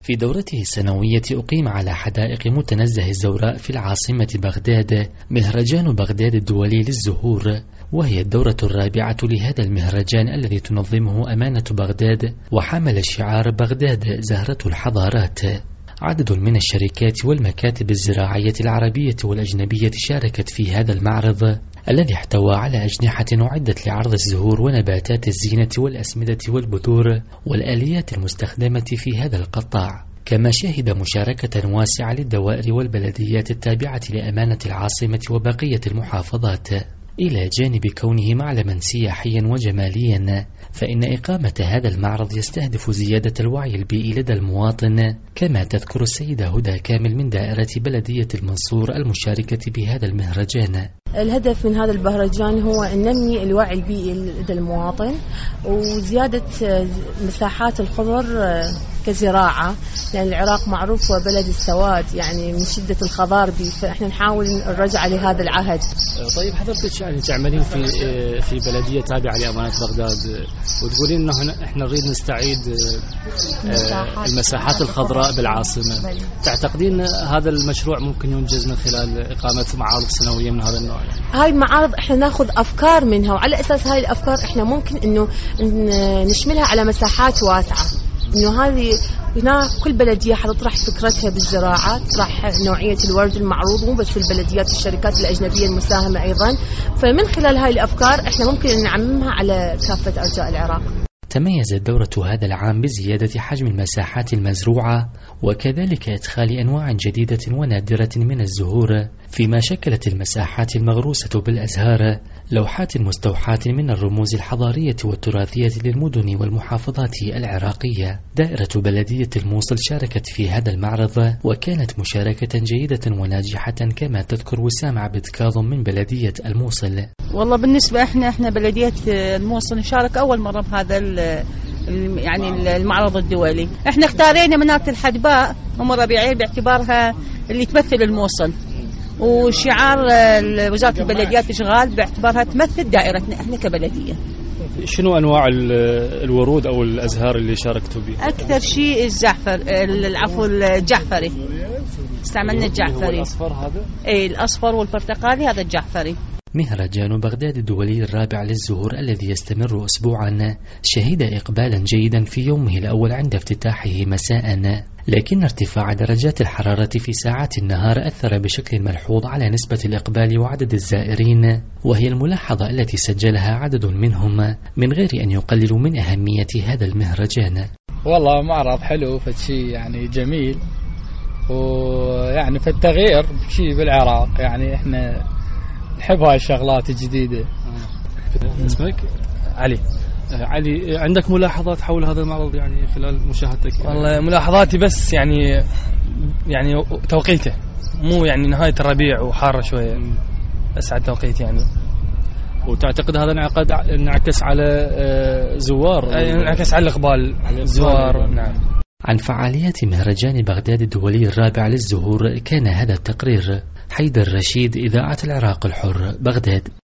في دورته السنوية أقيم على حدائق متنزه الزوراء في العاصمة بغداد مهرجان بغداد الدولي للزهور، وهي الدورة الرابعة لهذا المهرجان الذي تنظمه أمانة بغداد، وحمل شعار بغداد زهرة الحضارات. عدد من الشركات والمكاتب الزراعية العربية والأجنبية شاركت في هذا المعرض الذي احتوى على أجنحة أعدت لعرض الزهور ونباتات الزينة والأسمدة والبذور والآليات المستخدمة في هذا القطاع، كما شهد مشاركة واسعة للدوائر والبلديات التابعة لأمانة العاصمة وبقية المحافظات، إلى جانب كونه معلما سياحيا وجماليا. فإن إقامة هذا المعرض يستهدف زيادة الوعي البيئي لدى المواطن، كما تذكر السيدة هدى كامل من دائرة بلدية المنصور المشاركة بهذا المهرجان. الهدف من هذا المهرجان هو أن ننمي الوعي البيئي لدى المواطن وزيادة مساحات الخضر كزراعة، لأن العراق معروف بلد السواد يعني من شدة الخضار به، فإحنا نحاول الرجعة لهذا العهد. طيب حضرتك يعني تعملين في بلدية تابعة لأمانة بغداد، وتقولين إنه إحنا نريد نستعيد المساحات الخضراء بالعاصمة، تعتقدين هذا المشروع ممكن ينجز من خلال إقامة معارض سنوية من هذا النوع؟ هاي المعارض احنا ناخذ افكار منها، وعلى اساس هاي الافكار احنا ممكن انه نشملها على مساحات واسعه، انه هذه هنا كل بلديه حتطرح فكرتها بالزراعه، تطرح نوعيه الورد المعروض، مو بس في البلديات، الشركات الاجنبيه المساهمه ايضا. فمن خلال هاي الافكار احنا ممكن ان نعممها على كافه ارجاء العراق. تميزت الدورة هذا العام بزيادة حجم المساحات المزروعة، وكذلك إدخال أنواع جديدة ونادرة من الزهور، فيما شكلت المساحات المغروسة بالأزهار لوحات مستوحاة من الرموز الحضارية والتراثية للمدن والمحافظات العراقية. دائرة بلدية الموصل شاركت في هذا المعرض، وكانت مشاركة جيدة وناجحة، كما تذكر وسام عبد كاظم من بلدية الموصل. والله بالنسبة احنا بلدية الموصل نشارك أول مرة بهذا يعني المعرض الدولي. احنا اختارينا منارة الحدباء أم ربيعية باعتبارها اللي تمثل الموصل، وشعار وزارة البلديات إشغال باعتبارها تمثل دائرتنا احنا كبلدية. شنو أنواع الورود أو الأزهار اللي شاركتوا بها؟ أكثر شيء الزعفر، الجعفري، استعملنا الجعفري. الأصفر هذا؟ اي الأصفر والبرتقالي هذا الجعفري. مهرجان بغداد الدولي الرابع للزهور الذي يستمر أسبوعا شهد إقبالا جيدا في يومه الأول عند افتتاحه مساء، لكن ارتفاع درجات الحرارة في ساعات النهار أثر بشكل ملحوظ على نسبة الإقبال وعدد الزائرين، وهي الملاحظة التي سجلها عدد منهم من غير أن يقللوا من أهمية هذا المهرجان. والله معرض حلو، فشي يعني جميل، ويعني في التغيير شيء بالعراق، يعني احنا نحب هاي الشغلات الجديدة. اسمك؟ علي. علي، عندك ملاحظات حول هذا المعرض يعني خلال مشاهدتك؟ والله ملاحظاتي بس يعني توقيته، مو يعني نهاية الربيع وحارة شوية، بس على التوقيت يعني. وتعتقد هذا انعكس على زوار؟ انعكس على الإقبال على الزوار. نعم. عن فعاليات مهرجان بغداد الدولي الرابع للزهور كان هذا التقرير. حيدر رشيد، إذاعة العراق الحر، بغداد.